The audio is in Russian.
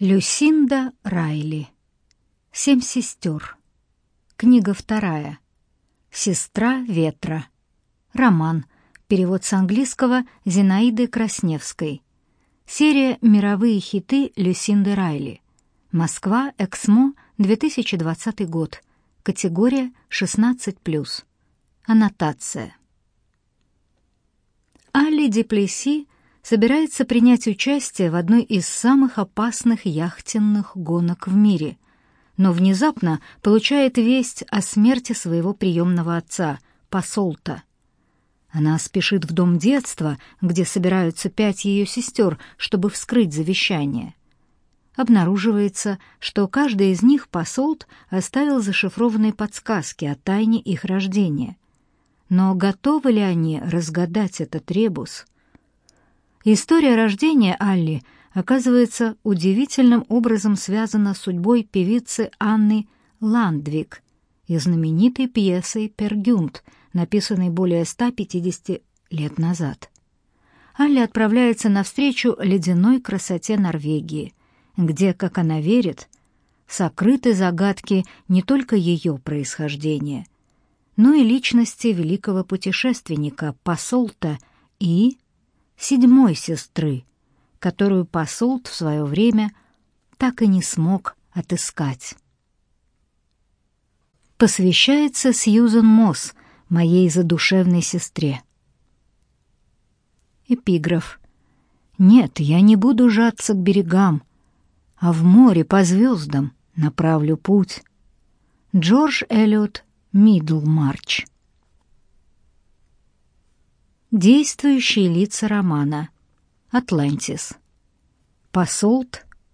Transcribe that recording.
Люсинда Райли. «Семь сестер». Книга 2. «Сестра ветра». Роман. Перевод с английского Зинаиды Красневской. Серия «Мировые хиты» Люсинды Райли. Москва, Эксмо, 2020 год. Категория 16+. Аннотация. Алли Дюплесси собирается принять участие в одной из самых опасных яхтенных гонок в мире, но внезапно получает весть о смерти своего приемного отца, Пасолта. Она спешит в дом детства, где собираются 5 ее сестер, чтобы вскрыть завещание. Обнаруживается, что каждая из них Пасолт оставил зашифрованные подсказки о тайне их рождения. Но готовы ли они разгадать этот ребус? История рождения Алли оказывается удивительным образом связана с судьбой певицы Анны Ландвик и знаменитой пьесой «Пер Гюнт», написанной более 150 лет назад. Алли отправляется навстречу ледяной красоте Норвегии, где, как она верит, сокрыты загадки не только ее происхождения, но и личности великого путешественника Пасолта и 7-й сестры, которую Пасолт в свое время так и не смог отыскать. Посвящается Сьюзен Мосс, моей задушевной сестре. Эпиграф. «Нет, я не буду жаться к берегам, а в море по звездам направлю путь». Джордж Эллиот Мидлмарч. Действующие лица романа. Атлантис. Пасолт